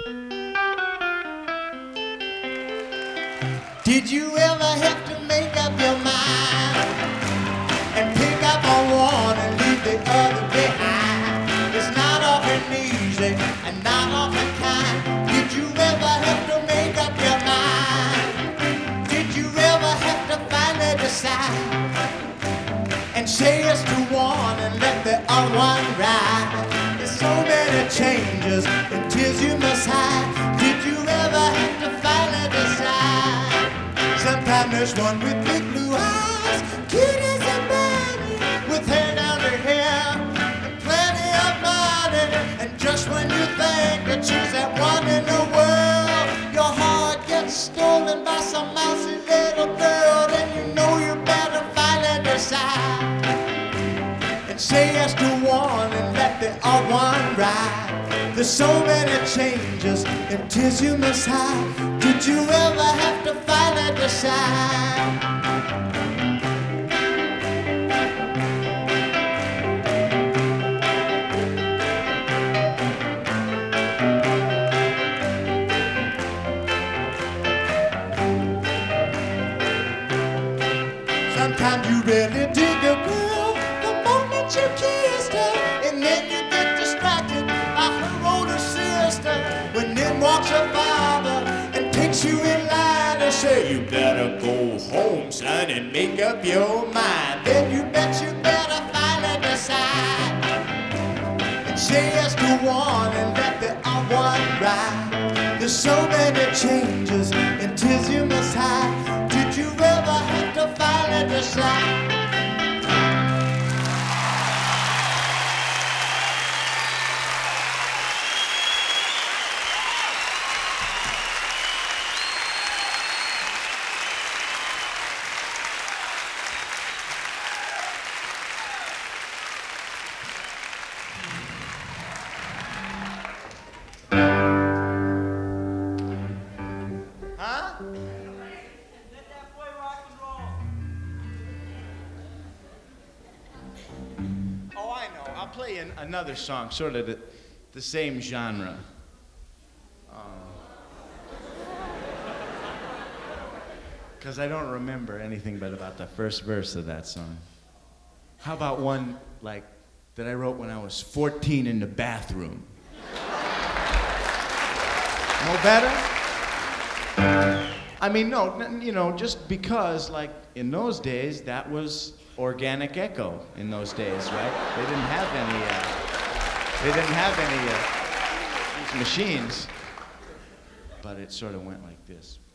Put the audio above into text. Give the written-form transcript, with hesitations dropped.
Did you ever have to make up your mind and pick up on one and leave the other behind? It's not often easy and not often kind. Did you ever have to make up your mind? Did you ever have to finally decide and say yes to one and let the other one ride? There's so many changes and tears you must hide. Did you ever have to finally decide? Sometimes there's one with big blue eyes, cute as a bunny, with hair down her hair and plenty of money. And just when you think that she's that one in the world, your heart gets stolen by some mousy little girl. Then you know you better finally decide and say yes to one and let the other one ride. There's so many changes and tears you must hide. Did you ever have to finally decide? Sometimes you really dig a girl the moment you kissed her, and then you get distracted by her older sister. When in walks her father and takes you in line and say, you better go home, son, and make up your mind. Then you bet you better finally decide and say yes to one and let the other one ride. There's so many changes and tears you must hide. Did you ever have to finally decide? Another song, sort of the same genre. Because I don't remember anything but about the first verse of that song. How about one like that I wrote when I was 14 in the bathroom? No better? I mean, no, you know, just because, like, in those days, that was organic echo in those days, right? They didn't have any these machines. But it sort of went like this.